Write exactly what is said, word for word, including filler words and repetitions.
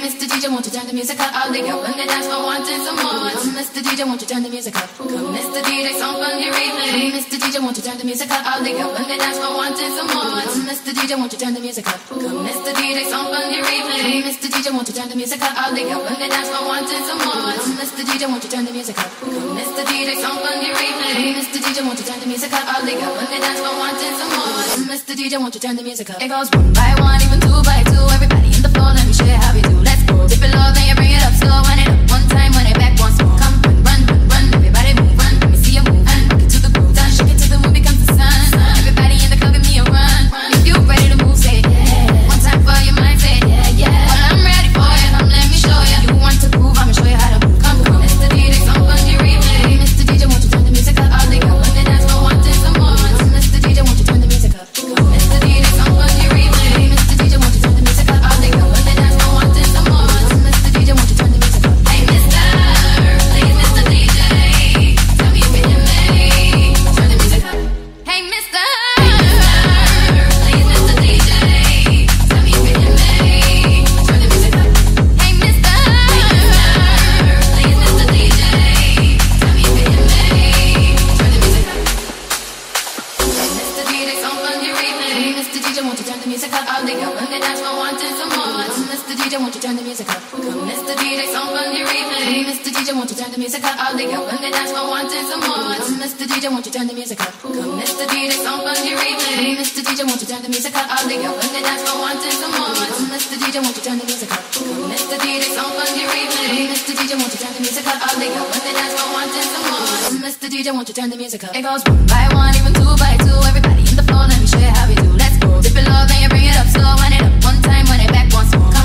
Mister D J, won't you turn the music up? I'll leave you on the dance floor wanting some more. Mister D J, won't you turn the music up? Come, Mister D J, song on your replay. Mister D J, won't you turn the music up? I'll leave you on the dance floor wanting some more. Mister D J, won't you turn the music up? Come, Mister D J, song on your replay. Mister D J, won't you turn the music up? I'll leave you on the dance floor wanting some more. Mister D J, won't you turn the music up? Come, Mister D J, song on your replay. Mister D J, won't you turn the music up? I'll leave you on the dance floor wanting some more. Mister D J, won't you turn the music up? It goes one by one, even two by two. Everybody in the floor, let me show you how we do. Let's go. Dip it low, then you bring it up slow. Wind it up one time, wind it back once more. Come run, run, run, run. Everybody move, run. Let me see you move. And rock it to the groove. Done, shake it till the moon becomes the sun. Everybody in the club, give me a run. If you ready to move, say yeah. One time for your mind, say yeah, yeah. Well, I'm ready for you. Come, let me show you. You want to groove, I'ma show you how to move. Come, come. Mister D J, song on your replay. Mister D J, won't you turn the music up? I'll leave you on the dance floor wanting some more. Mister D J, won't you turn the music up? Come, Mister D J, song on your replay. Mister D J, won't you turn the music up? I'll leave you on the dance floor wanting some more. Mister D J, won't you turn the music up? Hey, Mister, please, Mister D J, tell me when you may turn the music up. Hey, Mister, please, Mister D J, tell me when you may turn the music up. Hey, Mister, please, Mister D J, tell me when you may turn the music up. Mister D J, song on your replay. Mister D J, won't you turn the music up? I'll leave you on the dance floor wanting some more. Mister D J, won't you turn the music up? Come, Mister D J, song on your replay. Mister D J, won't you turn the music up? I'll leave you on the dance floor wanting some more. Mister D J, won't you turn the music up? Come, Mister D J, song on your replay. Mister D J, won't you turn the music up? I'll leave you on the dance floor wanting some more. Mister D J, won't you turn the music up? Come, Mister D J, song on your replay. Mister D J, won't you turn the music up? I'll leave you on the dance floor wanting some more. Mister D J, won't you turn the music up? It goes one by one, even two by two. Everybody in the floor, let me show you how we do. Let's go. Dip it low, then you bring it up slow. Wind it up one time, wind it back once more.